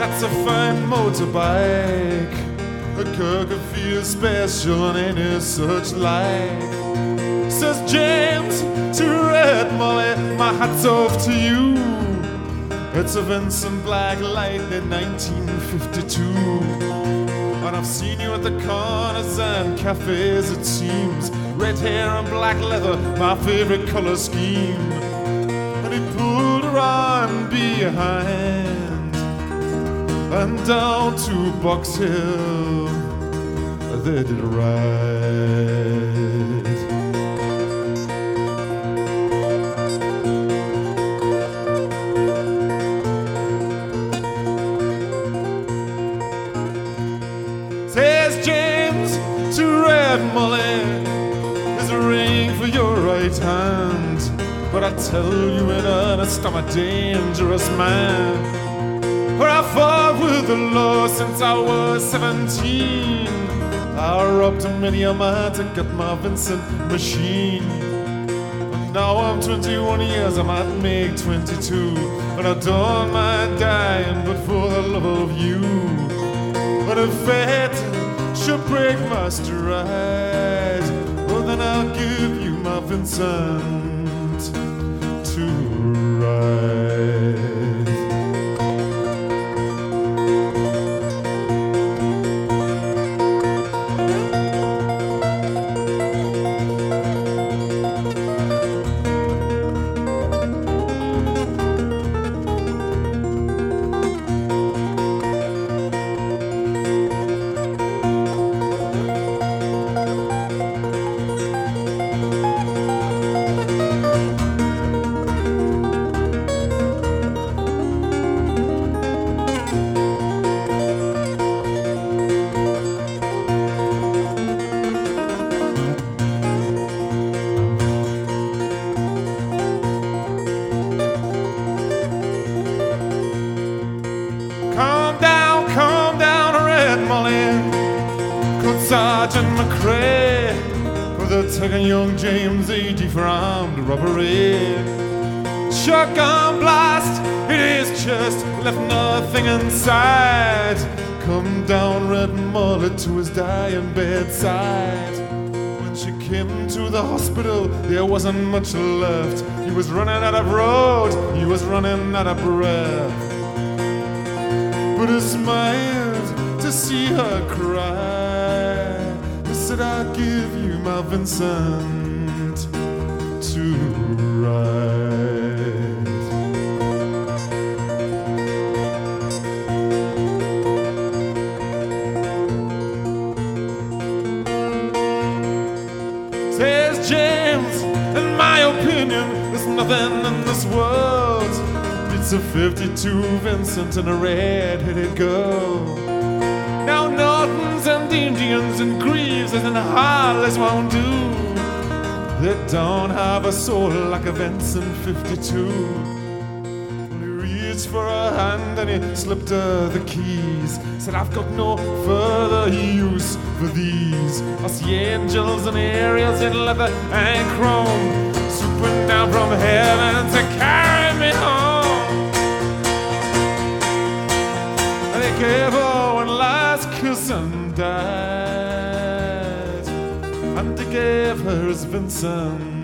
That's a fine motorbike, a Kirkfield special and any such like. Says James to Red Molly, my hat's off to you. It's a Vincent Black Lightning 1952. And I've seen you at the corners and cafes, it seems. Red hair and black leather, my favorite color scheme. And he pulled around behind and down to Box Hill they did ride. Says James to Red Molly, there's a ring for your right hand, but I tell you in earnest I'm a dangerous man. For I fought with the law since I was 17. I robbed many a man to get my Vincent machine. And now I'm 21 years, I might make 22, but I don't mind dying but for the love of you. But if fate should break my stride, well then I'll give you my Vincent to ride. Calm down, Red Molly, called Sergeant McCrae, for they're taking young James A.D. for armed robbery. Shotgun blast in his chest, left nothing inside. Come down, Red Molly, to his dying bedside. When she came to the hospital, there wasn't much left. He was running out of road, he was running out of breath. But he smiled to see her cry. He said, I'll give you my Vincent to ride. Says James, in my opinion, there's nothing in this world. It's a 52 Vincent and a red-headed girl. Now Nortons and Indians and Greaves and Harleys won't do. They don't have a soul like a Vincent 52. He reached for her hand and he slipped her the keys. Said, I've got no further use for these. I see angels and aerials in leather and chrome, swooping down from heaven to carry me home. Gave her one last kiss and died, and they gave her his Vincent